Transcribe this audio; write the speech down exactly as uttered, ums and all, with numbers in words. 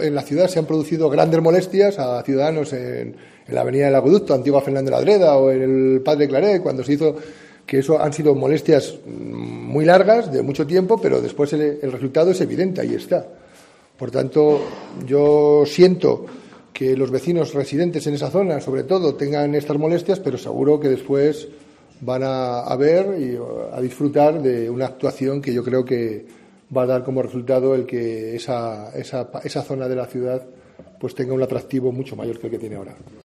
En la ciudad se han producido grandes molestias a ciudadanos en, en la avenida del Acueducto, antigua Fernández de la Adreda, o en el Padre Claret, cuando se hizo, que eso han sido molestias muy largas, de mucho tiempo, pero después el, el resultado es evidente, ahí está. Por tanto, yo siento que los vecinos residentes en esa zona, sobre todo, tengan estas molestias, pero seguro que después van a, a ver y a disfrutar de una actuación que yo creo que va a dar como resultado el que esa, esa, esa zona de la ciudad pues tenga un atractivo mucho mayor que el que tiene ahora.